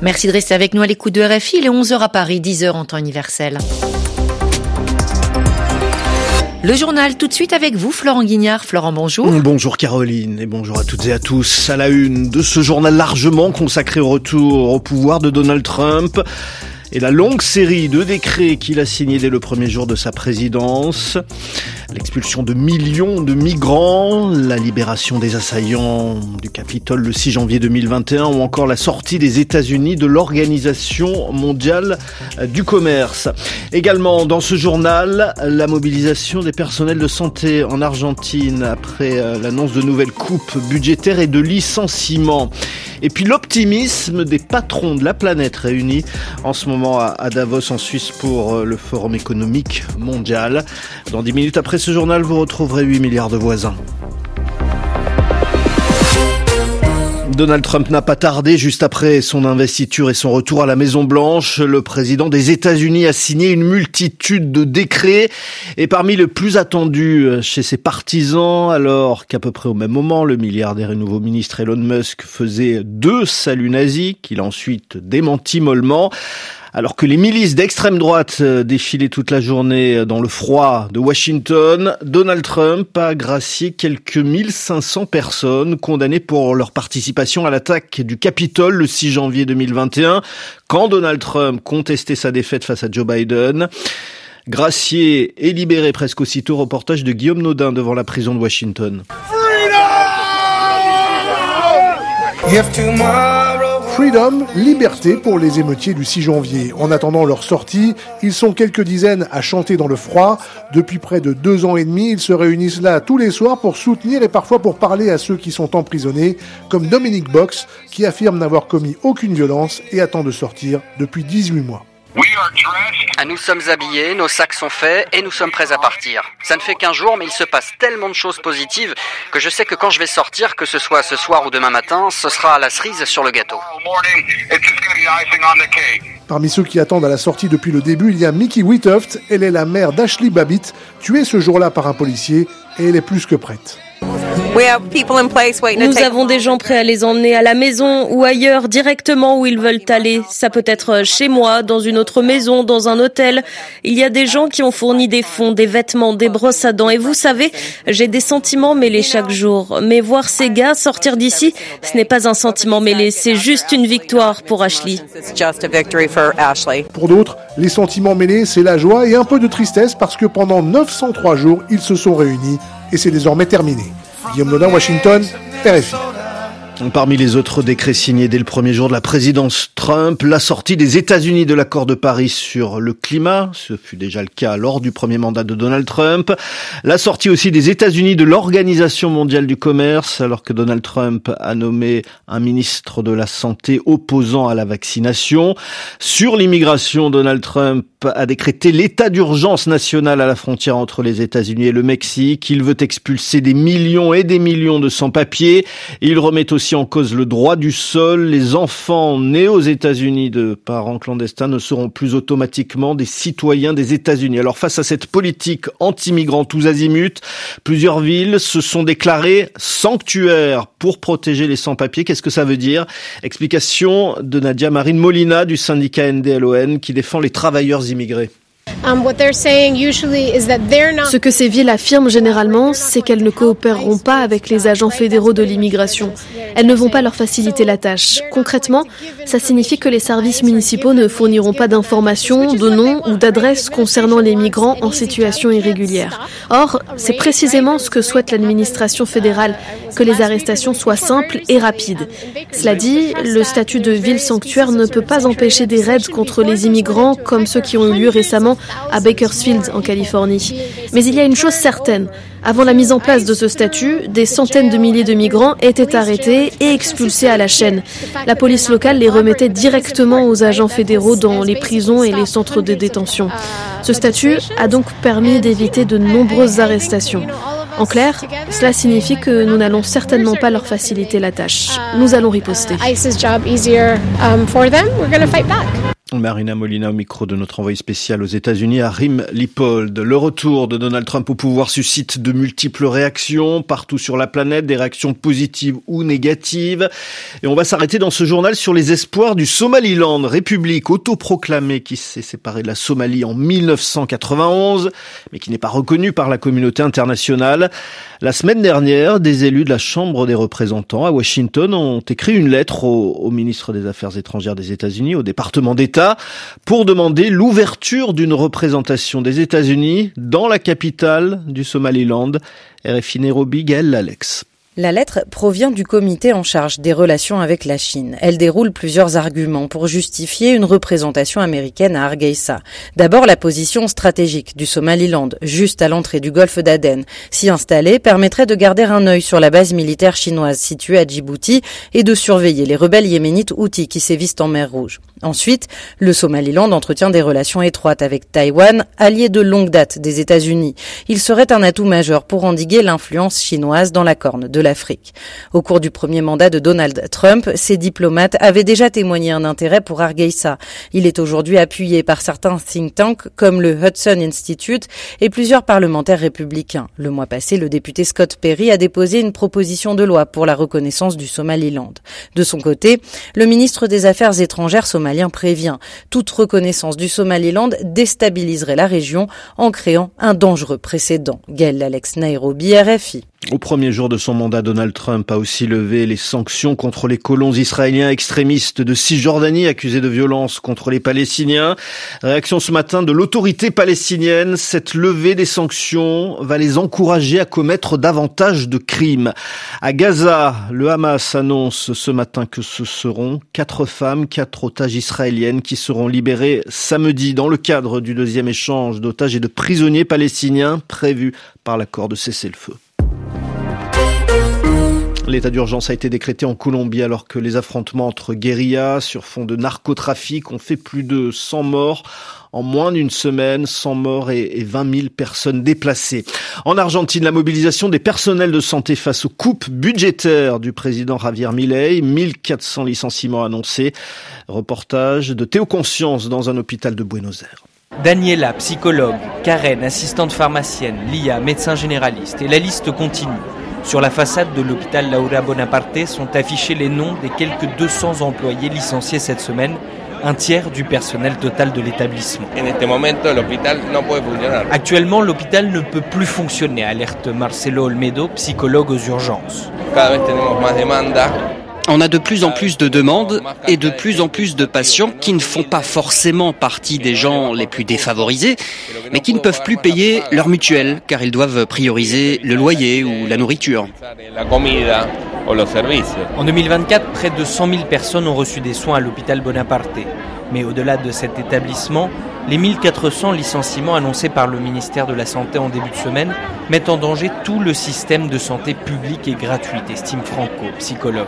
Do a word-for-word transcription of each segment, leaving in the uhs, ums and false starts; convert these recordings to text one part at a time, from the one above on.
Merci de rester avec nous à l'écoute de R F I. Il est onze heures à Paris, dix heures en temps universel. Le journal tout de suite avec vous, Florent Guignard. Florent, bonjour. Bonjour Caroline et bonjour à toutes et à tous. À la une de ce journal largement consacré au retour au pouvoir de Donald Trump et la longue série de décrets qu'il a signés dès le premier jour de sa présidence. L'expulsion de millions de migrants, la libération des assaillants du Capitole le six janvier deux mille vingt et un ou encore la sortie des États-Unis de l'Organisation mondiale du commerce. Également dans ce journal, la mobilisation des personnels de santé en Argentine après l'annonce de nouvelles coupes budgétaires et de licenciements. Et puis l'optimisme des patrons de la planète réunis en ce moment à Davos en Suisse pour le Forum économique mondial. Dans dix minutes après ce journal, vous retrouverez huit milliards de voisins. Donald Trump n'a pas tardé. Juste après son investiture et son retour à la Maison-Blanche, le président des États-Unis a signé une multitude de décrets. Et parmi les plus attendus chez ses partisans, alors qu'à peu près au même moment, le milliardaire et nouveau ministre Elon Musk faisait deux saluts nazis, qu'il a ensuite démenti mollement. Alors que les milices d'extrême droite défilaient toute la journée dans le froid de Washington, Donald Trump a gracié quelques mille cinq cents personnes condamnées pour leur participation à l'attaque du Capitole le six janvier deux mille vingt et un, quand Donald Trump contestait sa défaite face à Joe Biden. Gracié et libéré presque aussitôt, reportage de Guillaume Naudin devant la prison de Washington. Freedom, liberté pour les émeutiers du six janvier. En attendant leur sortie, ils sont quelques dizaines à chanter dans le froid. Depuis près de deux ans et demi, ils se réunissent là tous les soirs pour soutenir et parfois pour parler à ceux qui sont emprisonnés, comme Dominic Box, qui affirme n'avoir commis aucune violence et attend de sortir depuis dix-huit mois. Nous sommes habillés, nos sacs sont faits et nous sommes prêts à partir. Ça ne fait qu'un jour, mais il se passe tellement de choses positives que je sais que quand je vais sortir, que ce soit ce soir ou demain matin, ce sera la cerise sur le gâteau. Parmi ceux qui attendent à la sortie depuis le début, il y a Mickey Whittoft. Elle est la mère d'Ashley Babbitt, tuée ce jour-là par un policier, et elle est plus que prête. Nous avons des gens prêts à les emmener à la maison ou ailleurs, directement où ils veulent aller. Ça peut être chez moi, dans une autre maison, dans un hôtel. Il y a des gens qui ont fourni des fonds, des vêtements, des brosses à dents. Et vous savez, j'ai des sentiments mêlés chaque jour. Mais voir ces gars sortir d'ici, ce n'est pas un sentiment mêlé, c'est juste une victoire pour Ashley. Pour d'autres, les sentiments mêlés, c'est la joie et un peu de tristesse parce que pendant neuf cent trois jours, ils se sont réunis et c'est désormais terminé. Guillaume Naudin, Washington, R F I. Parmi les autres décrets signés dès le premier jour de la présidence Trump, la sortie des États-Unis de l'accord de Paris sur le climat, ce fut déjà le cas lors du premier mandat de Donald Trump, la sortie aussi des États-Unis de l'Organisation mondiale du commerce, alors que Donald Trump a nommé un ministre de la Santé opposant à la vaccination. Sur l'immigration, Donald Trump a décrété l'état d'urgence national à la frontière entre les États-Unis et le Mexique. Il veut expulser des millions et des millions de sans-papiers. Il remet aussi en cause le droit du sol. Les enfants nés aux États-Unis de parents clandestins ne seront plus automatiquement des citoyens des États-Unis. Alors face à cette politique anti-migrants tous azimuts, plusieurs villes se sont déclarées sanctuaires pour protéger les sans-papiers. Qu'est-ce que ça veut dire? Explication de Nadia Marine Molina du syndicat N D L O N qui défend les travailleurs immigrés. Ce que ces villes affirment généralement, c'est qu'elles ne coopéreront pas avec les agents fédéraux de l'immigration. Elles ne vont pas leur faciliter la tâche. Concrètement, ça signifie que les services municipaux ne fourniront pas d'informations, de noms ou d'adresses concernant les migrants en situation irrégulière. Or, c'est précisément ce que souhaite l'administration fédérale, que les arrestations soient simples et rapides. Cela dit, le statut de ville sanctuaire ne peut pas empêcher des raids contre les immigrants comme ceux qui ont eu lieu récemment à Bakersfield, en Californie. Mais il y a une chose certaine. Avant la mise en place de ce statut, des centaines de milliers de migrants étaient arrêtés et expulsés à la chaîne. La police locale les remettait directement aux agents fédéraux dans les prisons et les centres de détention. Ce statut a donc permis d'éviter de nombreuses arrestations. En clair, cela signifie que nous n'allons certainement pas leur faciliter la tâche. Nous allons riposter. Marina Molina au micro de notre envoyé spécial aux États-Unis, Harim Lipold. Le retour de Donald Trump au pouvoir suscite de multiples réactions partout sur la planète, des réactions positives ou négatives. Et on va s'arrêter dans ce journal sur les espoirs du Somaliland, république autoproclamée qui s'est séparée de la Somalie en mille neuf cent quatre-vingt-onze, mais qui n'est pas reconnue par la communauté internationale. La semaine dernière, des élus de la Chambre des représentants à Washington ont écrit une lettre au, au ministre des Affaires étrangères des États-Unis, au département d'État, pour demander l'ouverture d'une représentation des États-Unis dans la capitale du Somaliland. R F I Nairobi, Gaël Alex. La lettre provient du comité en charge des relations avec la Chine. Elle déroule plusieurs arguments pour justifier une représentation américaine à Hargeisa. D'abord, la position stratégique du Somaliland, juste à l'entrée du golfe d'Aden. S'y installer permettrait de garder un œil sur la base militaire chinoise située à Djibouti et de surveiller les rebelles yéménites Houthis qui sévissent en mer Rouge. Ensuite, le Somaliland entretient des relations étroites avec Taïwan, allié de longue date des États-Unis. Il serait un atout majeur pour endiguer l'influence chinoise dans la Corne de l'Afrique. Au cours du premier mandat de Donald Trump, ces diplomates avaient déjà témoigné un intérêt pour Hargeisa. Il est aujourd'hui appuyé par certains think tanks comme le Hudson Institute et plusieurs parlementaires républicains. Le mois passé, le député Scott Perry a déposé une proposition de loi pour la reconnaissance du Somaliland. De son côté, le ministre des Affaires étrangères somalien prévient. Toute reconnaissance du Somaliland déstabiliserait la région en créant un dangereux précédent. Gaël Alex, Nairobi, R F I. Au premier jour de son mandat, Donald Trump a aussi levé les sanctions contre les colons israéliens extrémistes de Cisjordanie accusés de violence contre les Palestiniens. Réaction ce matin de l'autorité palestinienne. Cette levée des sanctions va les encourager à commettre davantage de crimes. À Gaza, le Hamas annonce ce matin que ce seront quatre femmes, quatre otages israéliennes qui seront libérées samedi dans le cadre du deuxième échange d'otages et de prisonniers palestiniens prévu par l'accord de cessez-le-feu. L'état d'urgence a été décrété en Colombie alors que les affrontements entre guérillas sur fond de narcotrafic ont fait plus de cent morts en moins d'une semaine, cent morts et vingt mille personnes déplacées. En Argentine, la mobilisation des personnels de santé face aux coupes budgétaires du président Javier Milei, mille quatre cents licenciements annoncés. Reportage de Théo Conscience dans un hôpital de Buenos Aires. Daniela, psychologue, Karen, assistante pharmacienne, Lia, médecin généraliste et la liste continue. Sur la façade de l'hôpital Laura Bonaparte sont affichés les noms des quelques deux cents employés licenciés cette semaine, un tiers du personnel total de l'établissement. Actuellement, l'hôpital ne peut plus fonctionner, alerte Marcelo Olmedo, psychologue aux urgences. On a de plus en plus de demandes et de plus en plus de patients qui ne font pas forcément partie des gens les plus défavorisés, mais qui ne peuvent plus payer leur mutuelle car ils doivent prioriser le loyer ou la nourriture. En deux mille vingt-quatre, près de cent mille personnes ont reçu des soins à l'hôpital Bonaparte. Mais au-delà de cet établissement, les mille quatre cents licenciements annoncés par le ministère de la Santé en début de semaine mettent en danger tout le système de santé publique et gratuite, estime Franco, psychologue.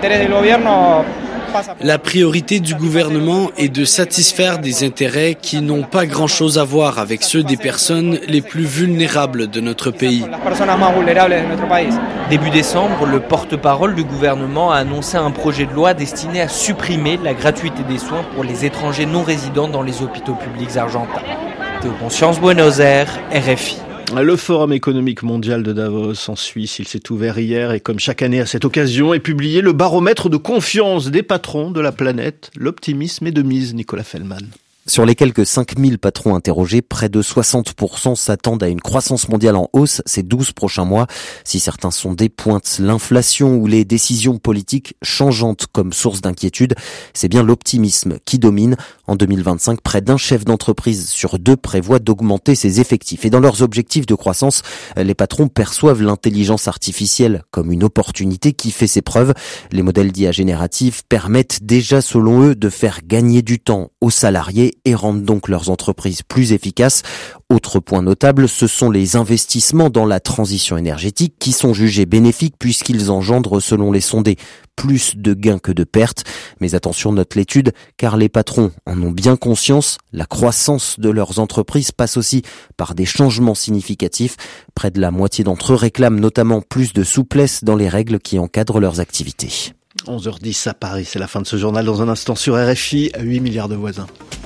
La priorité du gouvernement est de satisfaire des intérêts qui n'ont pas grand-chose à voir avec ceux des personnes les plus vulnérables de notre pays. Début décembre, le porte-parole du gouvernement a annoncé un projet de loi destiné à supprimer la gratuité des soins pour les étrangers non résidents dans les hôpitaux publics argentins. Théo Conscience, Buenos Aires, R F I. Le Forum économique mondial de Davos en Suisse, il s'est ouvert hier et comme chaque année à cette occasion est publié le baromètre de confiance des patrons de la planète. L'optimisme est de mise, Nicolas Fellman. Sur les quelques cinq mille patrons interrogés, près de soixante pour cent s'attendent à une croissance mondiale en hausse ces douze prochains mois. Si certains sondés pointent l'inflation ou les décisions politiques changeantes comme source d'inquiétude, c'est bien l'optimisme qui domine. En deux mille vingt-cinq, près d'un chef d'entreprise sur deux prévoit d'augmenter ses effectifs. Et dans leurs objectifs de croissance, les patrons perçoivent l'intelligence artificielle comme une opportunité qui fait ses preuves. Les modèles d'I A génératifs permettent déjà, selon eux, de faire gagner du temps aux salariés et rendent donc leurs entreprises plus efficaces. Autre point notable, ce sont les investissements dans la transition énergétique qui sont jugés bénéfiques puisqu'ils engendrent, selon les sondés, plus de gains que de pertes. Mais attention, note l'étude, car les patrons en ont bien conscience, la croissance de leurs entreprises passe aussi par des changements significatifs. Près de la moitié d'entre eux réclament notamment plus de souplesse dans les règles qui encadrent leurs activités. onze heures dix à Paris, c'est la fin de ce journal. Dans un instant sur R F I, huit milliards de voisins.